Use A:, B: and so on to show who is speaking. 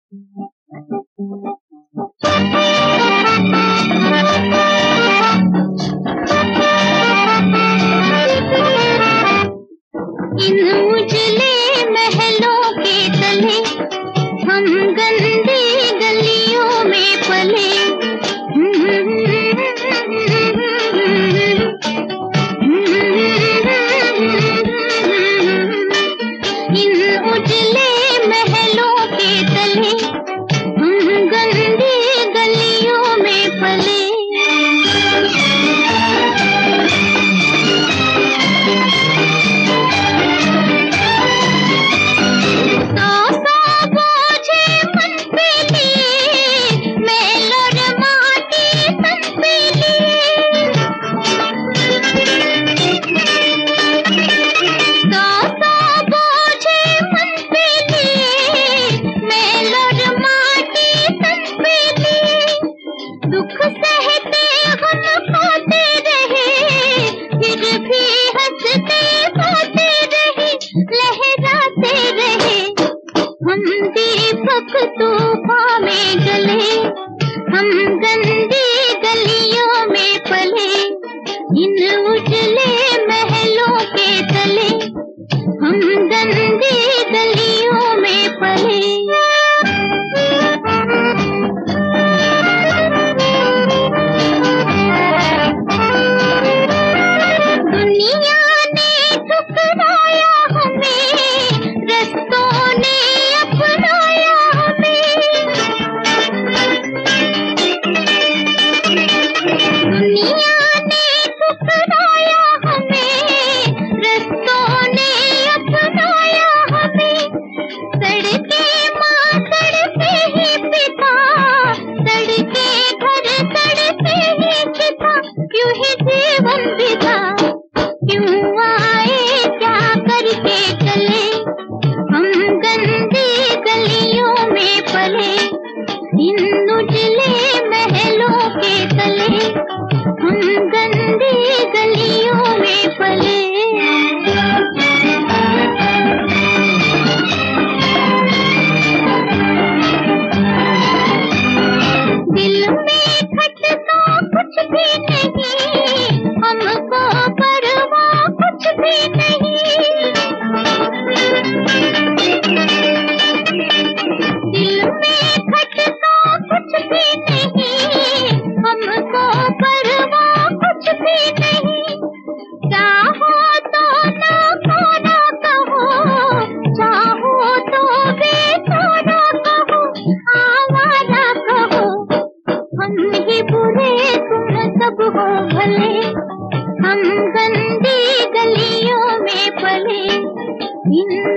A: इन उजले महलों के तले हम गंदी गलियों में पले। इन उजले महलों के तले हम गंदी गलियों में पले। दुख सहते हम खाते रहे, फिर भी हंसते गाते रहे, लहराते रहे। हम दीपक तूफान में जले, हम गंदी गलियों में पले। इन उजले महलों के तले हम गंदी गलियों में पले। इन उजले महलों के तले हम गंदी गलियों में पले। दिल में खटका कुछ भी नहीं, हमको परवाह कुछ भी नहीं। दिल में कुछ भी नहीं, हमको परवाह कुछ भी नहीं। चाहो तो नकारा कहो, चाहो तो बेचारा कहो, आवारा कहो। हम ही बुरे तुम सब हो भले, हम गंदी गलियों में पले। इन